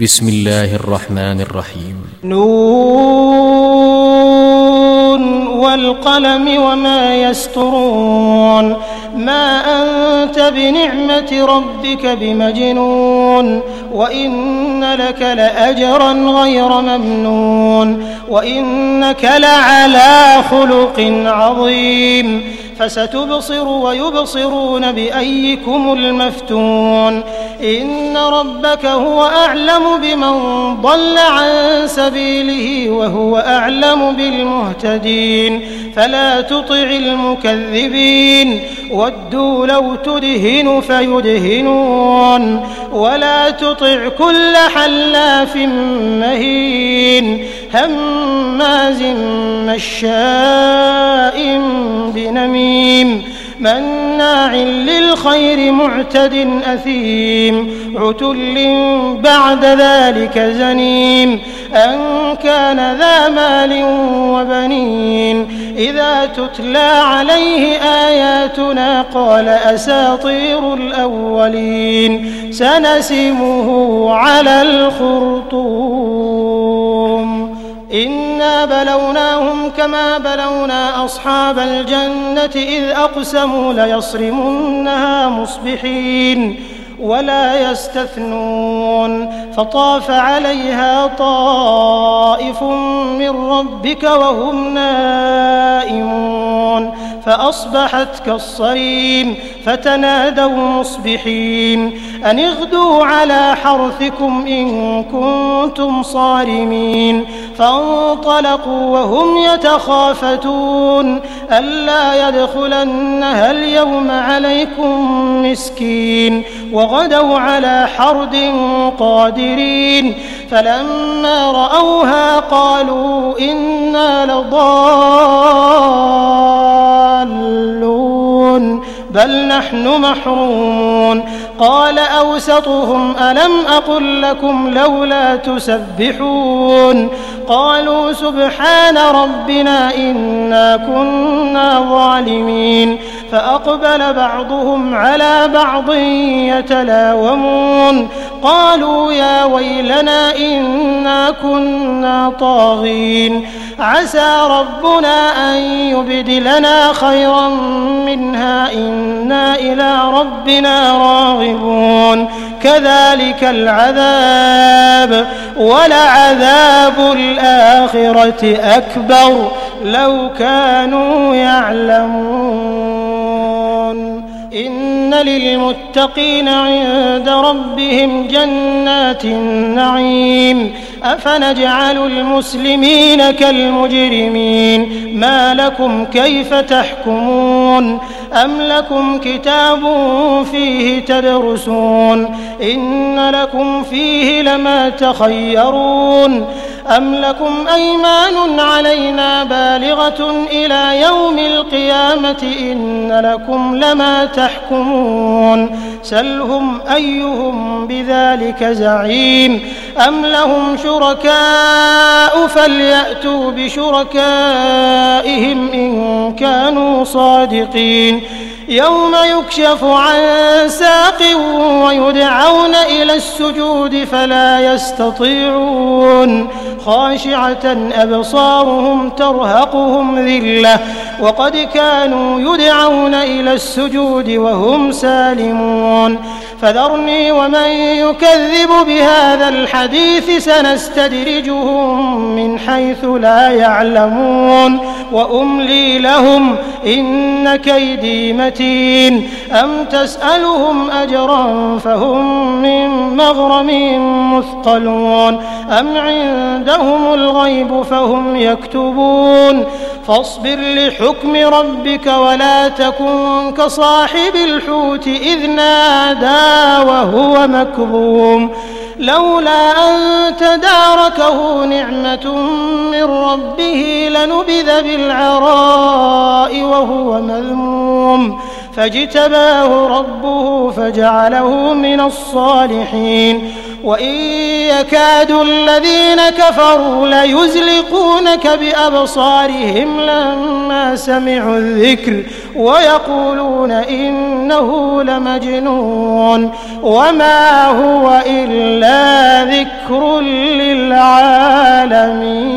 بسم الله الرحمن الرحيم. نون والقلم وما يسطرون. ما أنت بنعمة ربك بمجنون. وإن لك لأجرا غير ممنون. وإنك لعلى خلق عظيم. فستبصر ويبصرون بأيكم المفتون. إن ربك هو أعلم بمن ضل عن سبيله وهو أعلم بالمهتدين. فلا تطع المكذبين. ودوا لو تدهن فيدهنون. ولا تطع كل حلاف مهين هماز مشاء بنميم مناع للخير معتد أثيم عتل بعد ذلك زنيم أن كان ذا مال وبنين. إذا تتلى عليه آياتنا قال أساطير الأولين. سنسمه على الخرطوم. إنا بلوناهم كما بلونا أصحاب الجنة إذ أقسموا ليصرمنها مصبحين ولا يستثنون. فطاف عليها طائف من ربك وهم نائمون فأصبحت كالصريم. فتنادوا مصبحين أن اغدوا على حرثكم إن كنتم صارمين. فانطلقوا وهم يتخافتون ألا يدخلنها اليوم عليكم مسكين. وغدوا على حرد قادرين. فلما رأوها قالوا إنا لضالون بل نحن محرومون. قال أوسطهم ألم أقل لكم لولا تسبحون. قالوا سبحان ربنا إنا كنا ظالمين. فأقبل بعضهم على بعض يتلاومون قالوا يا ويلنا إنا كنا طاغين. عسى ربنا أن يبدلنا خيرا منها إنا إلى ربنا راغبون. كذلك العذاب ولعذاب الآخرة أكبر لو كانوا يعلمون. إن للمتقين عند ربهم جنات النعيم. أفنجعل المسلمين كالمجرمين. ما لكم كيف تحكمون. أم لكم كتاب فيه تدرسون. إن لكم فيه لما تخيرون. أم لكم أيمان علينا بالغة إلى يوم القيامة إن لكم لما تحكمون. سلهم أيهم بذلك زعيم. أم لهم شركاء فليأتوا بشركائهم إن كانوا صادقين. يوم يكشف عن ساق ويدعون إلى السجود فلا يستطيعون. خاشعة أبصارهم ترهقهم ذلة وقد كانوا يدعون إلى السجود وهم سالمون. فذرني ومن يكذب بهذا الحديث سنستدرجهم من حيث لا يعلمون وأملي لهم إن كيدي متين. أم تسألهم أجرا فهم من مغرم مثقلون. أم عندهم الغيب فهم يكتبون. فاصبر لحكم ربك ولا تكن كصاحب الحوت إذ نادى وهو مكظوم. لولا أن تداركه نعمة من ربه لنبذ بالعراء وهو مذموم. فاجتباه ربه فجعله من الصالحين. وإن يكاد الذين كفروا ليزلقونك بأبصارهم لما سمعوا الذكر ويقولون إنه لمجنون وما هو إلا ذكر للعالمين.